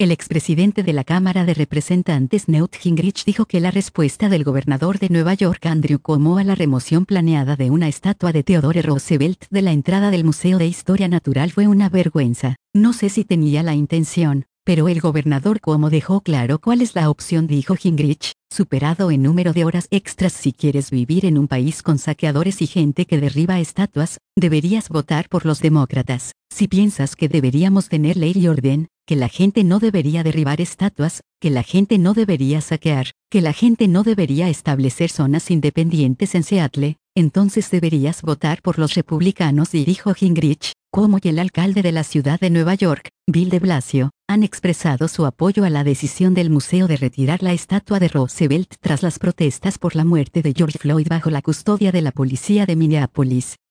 El expresidente de la Cámara de Representantes Newt Gingrich dijo que la respuesta del gobernador de Nueva York Andrew Cuomo a la remoción planeada de una estatua de Theodore Roosevelt de la entrada del Museo de Historia Natural fue una vergüenza. No sé si tenía la intención, pero el gobernador Cuomo dejó claro cuál es la opción, dijo Gingrich, superado en número de horas extras. Si quieres vivir en un país con saqueadores y gente que derriba estatuas, deberías votar por los demócratas. Si piensas que deberíamos tener ley y orden, que la gente no debería derribar estatuas, que la gente no debería saquear, que la gente no debería establecer zonas independientes en Seattle, entonces deberías votar por los republicanos, y dijo Gingrich. Cuomo y el alcalde de la ciudad de Nueva York, Bill de Blasio, han expresado su apoyo a la decisión del museo de retirar la estatua de Roosevelt tras las protestas por la muerte de George Floyd bajo la custodia de la policía de Minneapolis.